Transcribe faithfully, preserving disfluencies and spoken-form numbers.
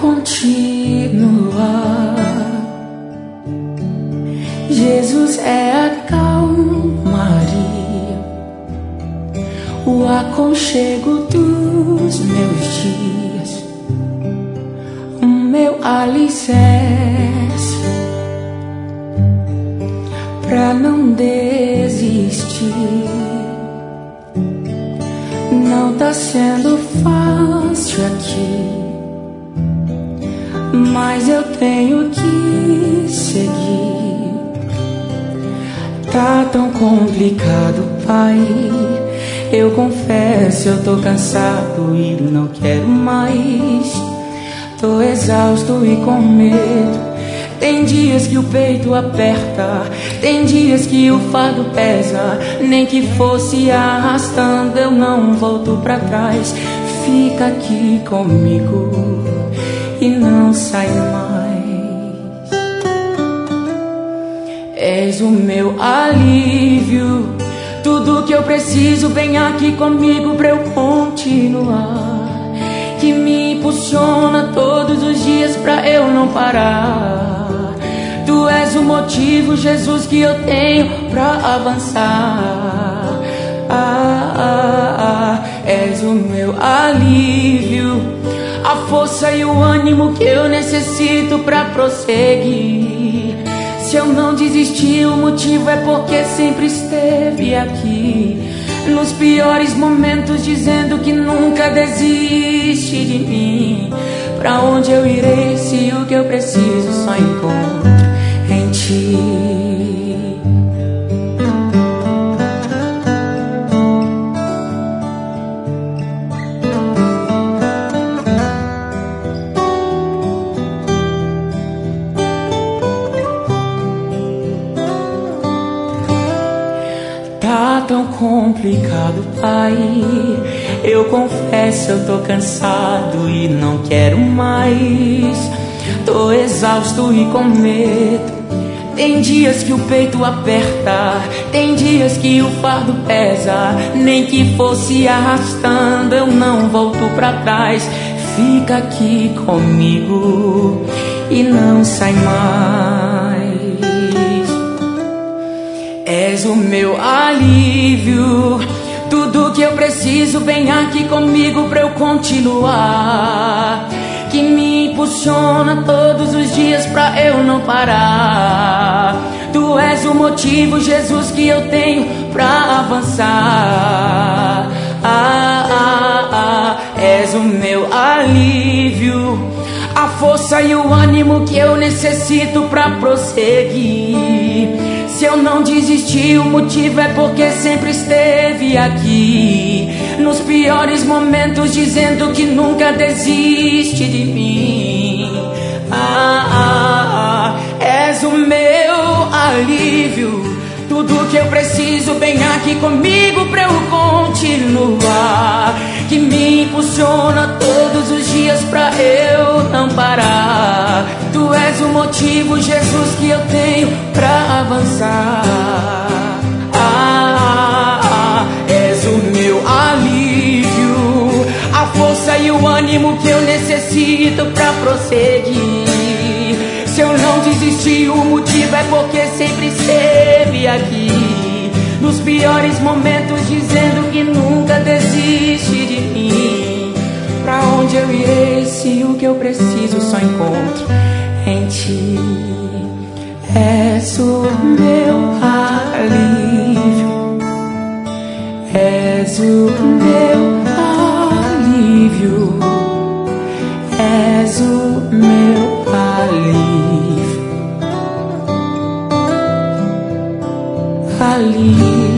continuar. Jesus é a calmaria, o aconchego dos meus dias, o meu alicerce pra não desistir. Não tá sendo fácil aqui, mas eu tenho que seguir. Tá tão complicado, Pai, eu confesso, eu tô cansado e não quero mais. Tô exausto e com medo. Tem dias que o peito aperta, tem dias que o fardo pesa. Nem que fosse arrastando, eu não volto pra trás. Fica aqui comigo e não sai mais. És o meu alívio, tudo que eu preciso, vem aqui comigo pra eu continuar. Que me impulsiona todos os dias pra eu não parar. Tu és o motivo, Jesus, que eu tenho pra avançar. Ah, ah, ah, és o meu alívio, a força e o ânimo que eu necessito pra prosseguir. Se eu não desisti, o motivo é porque sempre esteve aqui. Nos piores momentos, dizendo que nunca desiste de mim. Pra onde eu irei se o que eu preciso só encontro em ti? Tá tão complicado, Pai, eu confesso, eu tô cansado e não quero mais. Tô exausto e com medo. Tem dias que o peito aperta, tem dias que o fardo pesa. Nem que fosse arrastando, eu não volto pra trás. Fica aqui comigo e não sai mais. És o meu alívio, tudo que eu preciso, vem aqui comigo pra eu continuar. Que me impulsiona todos os dias pra eu não parar. Tu és o motivo, Jesus, que eu tenho pra avançar. Ah, ah, ah, és o meu alívio, a força e o ânimo que eu necessito pra prosseguir. Se eu não desisti, o motivo é porque sempre esteve aqui. Nos piores momentos, dizendo que nunca desiste de mim. Ah, ah, ah, és o meu alívio, tudo que eu preciso, vem aqui comigo pra eu continuar. Que me impulsiona todos os dias pra eu não parar. Tu és o motivo, Jesus, que eu tenho pra avançar. Ah, ah, ah, és o meu alívio, a força e o ânimo que eu necessito pra prosseguir. Se eu não desisti, o motivo é porque sempre esteve aqui. Nos piores momentos, dizendo que nunca desiste de mim. Pra onde eu irei se o que eu preciso só encontro em ti? És o meu alívio, és o meu alívio, és o meu alívio, alívio.